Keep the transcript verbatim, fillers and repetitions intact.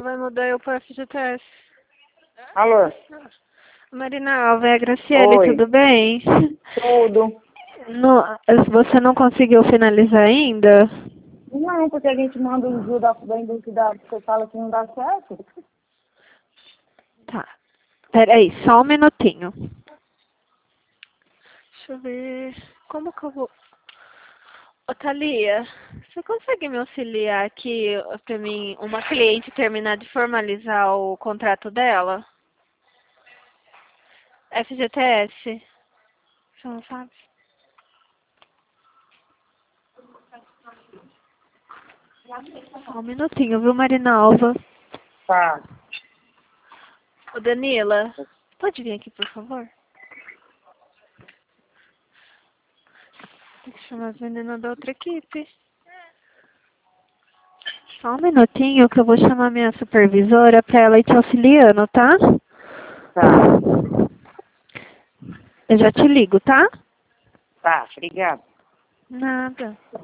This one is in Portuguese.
vai mudar eu para F G T S. Alô? Marina Alva, é a Graciele, Oi. tudo bem? Tudo. No, você não conseguiu finalizar ainda? Não, porque a gente manda o envio da, da identidade, você fala que não dá certo. Tá. Peraí, só um minutinho. Deixa eu ver. Como que eu vou... Ô, Thalia, você consegue me auxiliar aqui pra mim, uma cliente terminar de formalizar o contrato dela? F G T S. Você não sabe? Só um minutinho, viu, Marina Alva? Tá. Ô, Danila, pode vir aqui, por favor? Tem que chamar as meninas da outra equipe. Só um minutinho que eu vou chamar minha supervisora pra ela ir te auxiliando, tá? Tá. Eu já te ligo, tá? Tá, obrigada. Nada.